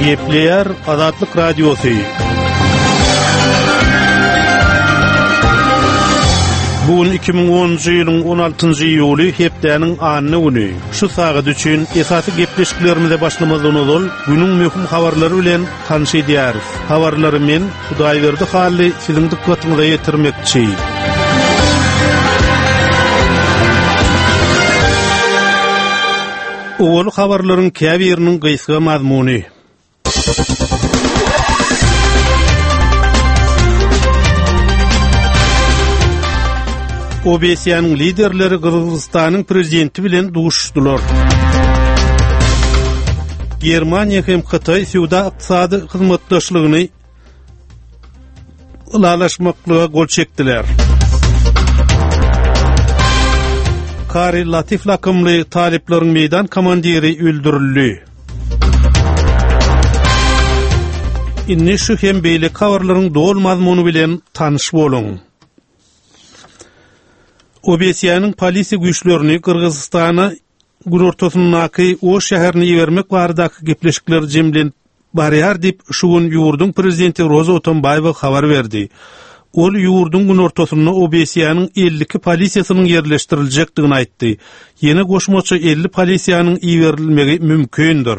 Gepleyer Azatlyk Radiosu. Bugün 2010-njy ýylyň 16-njy ýuly hepdäniň anyny güni. Şu sagat üçin esasy gepleşiklerimize başlamazdan ol, günüň möhüm habarlary bilen tanşy edýäris. Habarlary men Hudaýberdi hally siziň dikkatiňize ýetirmekçi. Ol habarlaryň käbiriniň gysga mazmuny. OBS'niň liderleri Kırgızstanyň prezidenti bilen duşdular. Germaniýa hem Hytaý sowda ykdysady hyzmatdaşlygyny ulalaşmaklyga gol çekdiler. Kari Latif lakymly talipleriň meýdan komandiri öldürildi. Inni şu hem beýle habarlaryň dol mazmuny bilen tanyş boluň. OBS'niň polisiýa güýçlerini Kırgızstana gün ortasyndaky o şäherini ýermek baradaky gepleşikler jemlen barýar diýip şu gün ýurdun prezidenti Roza Otunbaýewa habar berdi. Ol ýurdun gün ortasynda OBS'niň 52 polisiýasynyň ýerleşdirilejekdigini aýtdy. Ýene goşmaça 50 polisiýanyň ýerilmegi mümkindir.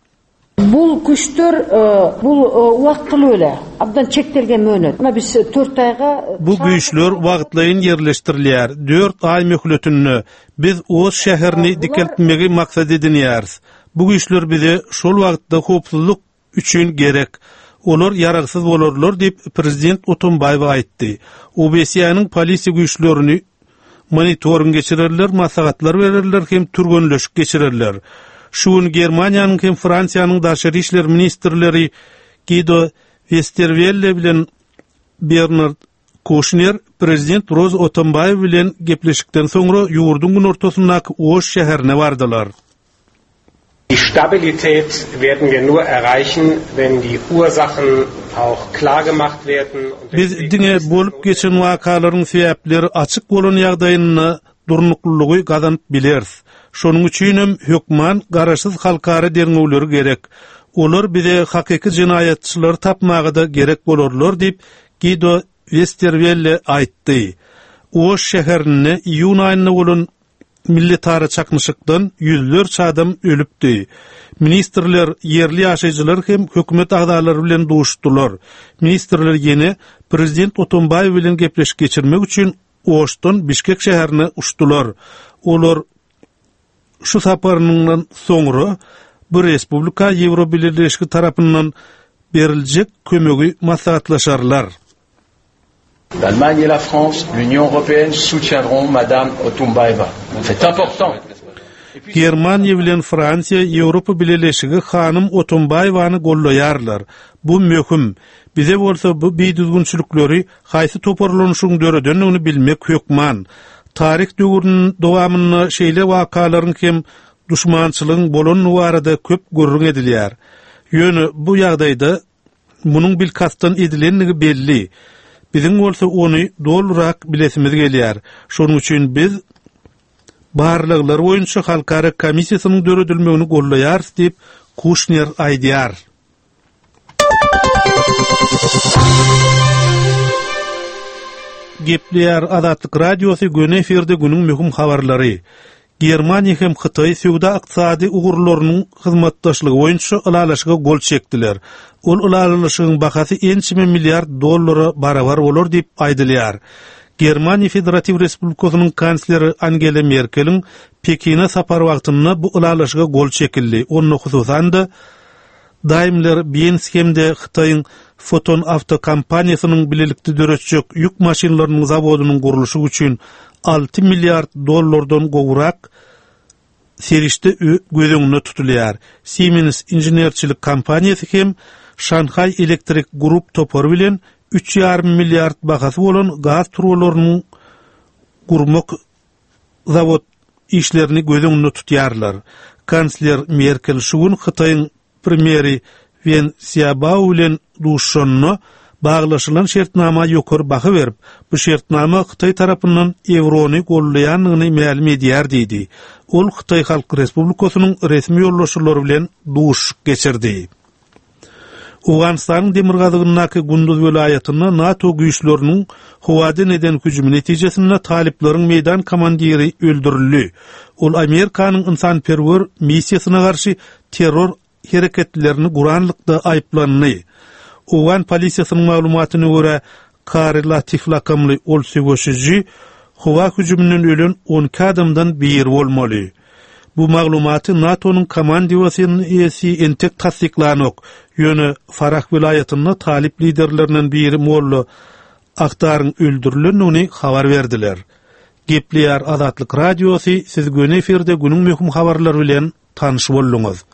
Bul güçler bul wagtly öle. Abdan çektirgen möhnet. Ama biz 4 ayga bu güýçler wagtlaýyn ýerleşdirilýär. 4 ay möhletini biz o şäherini dikeltmegi maksat edinýäris. Bu güýçler bize şol wagtda howpsuzlyk üçin gerek. Olar ýaragsyz bolarlar diýip prezident Otunbaýewa aýtdy. OBS'niň polisiýa güýçlerini monitoring geçirirler, maslahatlar verirler hem türgönleşik geçirirler. Şuun Germaniýanyň hem Fransiýanyň daşary işler ministrleri Guido Westerwelle bilen Bernard Kouchner prezident Roza Otunbaýewa bilen gepleşikden soňra ýurdun gün ortasyndaky Oş şäherine bardylar. Die Stabilität werden wir nur erreichen, wenn die Ursachen auch klar gemacht werden. Biz diňe bolup geçen wakalaryň sebäpleri açyk bolan ýagdaýyny durnuklygy gazanyp bileriz. Şonuň üçin hem hökman garaşsyz halkara derňewleri gerek. Olar bize hakyky jinaýatçylar tapmagyda gerek bolarlar diýip Guido Westerwelle aýtdy. O şäherinde iýun aýyna bolan milletary çakmyşykdan ýüzlerçe adam ölüpdi. Ministrler, ýerli ýaşaýjylar hem hökümet agdalary bilen duşdular. Ministrler ýene prezident Otunbaýewa bilen gepleşik geçirmek üçin Oşdan Bişkek şäherine uçdular. Olar şu saparynyň soňra bu respublika Ýewropa Birleşigi tarapyndan beriljek kömegi maslahatlaşarlar. L'Allemagne et la France, l'Union européenne soutiendront Madame Otunbaýewa. C'est important. Germaniýa bilen Fransiýa Ýewropa Birleşigi hanım Otunbaýewany gollaýarlar. Bu möhüm. Bize bolsa bu beýdüzgünçilikleri haýsy toparlanýyşyň döredeni bilmek hökman. Tarih döwrünün dowamyny şeýle wakalaryň hem düşmançylygyň bolan barada köp görüň edilýär. Ýöne bu ýagdaýda munyň bilkastan edilenligi belli. Biziň bolsa ony dolrak bilesimiz gelýär. Şonuň üçin biz barlyklar boýunça halkara komissiýasynyň döredilmegini gollaýarys diýip Kouchner aýdýar. Gepleyer Azatlyk Radiosu gün eferde günüň möhüm habarlary. Germaniýa hem Hytaý sowda ykdysady ugurlarynyň hyzmatdaşlygy boýunça ulalaşyga gol çekdiler. Ol ulalaşygyň bahasy $1 milliard barabar bolar diýip aýdylýar. Germaniýa Federativ Respublikasynyň kansleri Angela Merkel'iň Pekine sapar wagtynda bu ulalaşyga gol çekildi. Onu hususan da Daimler-Benz hemde Hytaýyň Foton Auto kompaniýasynyň bilelikde döretjek ýük maşinlarynyň zawodynyň guruluşy üçin $6 milliard gowrak serişde gözüňde tutulýar. Siemens injenerçilik kompaniýasy hem Shanghai Electric Group topar bilen $3,5 milliard bahasy bolan gaz turbalarynyň gurmak zawod işlerini gözüňde tutýarlar. Kansler Merkel şuň Hytaýyň premieri Wen Xiaobao bilen duşanna baglaşylan şertnama ýokary baha berip, bu şertnama Hytaý tarapyndan Ewrony gollaýanyny ma'lum edýär diýdi. Ol Hytaý Halk Respublikasynyň resmi ýollaşylary bilen duş geçirdi. Awganistanyň Demirgazygynyňky Gunduz welaýatyna NATO güýçleriniň howada neden hüjümi netijesinde taliplaryň meýdan komandiri öldürildi. Ol Amerikanyň insanperwer missiýasyna garşy terror hereketlerini guranlykda aýplandy. Awgan polisiýasynyň maglumatyna görä Kari Latif lakamly ol söwüşçi howa hüjümünden ölen 12 adamdan biri bolmaly. Bu maglumaty NATO'nun komandiwasynyň ýesi entek tasdiklanok. Ýöne Farah welaýatyna talip liderlerinden biri Molla Aktaryň öldürilenini habar berdiler. Gepleýär Azatlyk Radiosi, siz göne eferde günüň möhüm habarlary bilen tanyş bolduňyz.